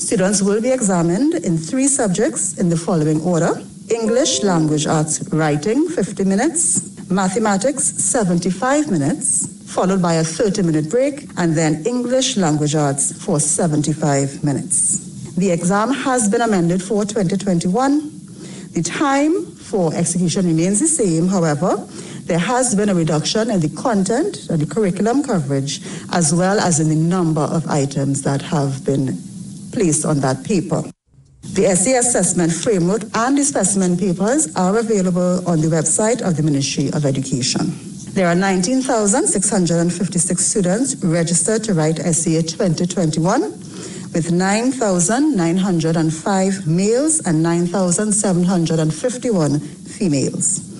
Students will be examined in 3 subjects in the following order: English Language Arts Writing, 50 minutes, Mathematics, 75 minutes, followed by a 30-minute break, and then English Language Arts for 75 minutes. The exam has been amended for 2021. The time for execution remains the same, however, there has been a reduction in the content and the curriculum coverage, as well as in the number of items that have been placed on that paper. The essay assessment framework and the specimen papers are available on the website of the Ministry of Education. There are 19,656 students registered to write SCA 2021, with 9,905 males and 9,751 females.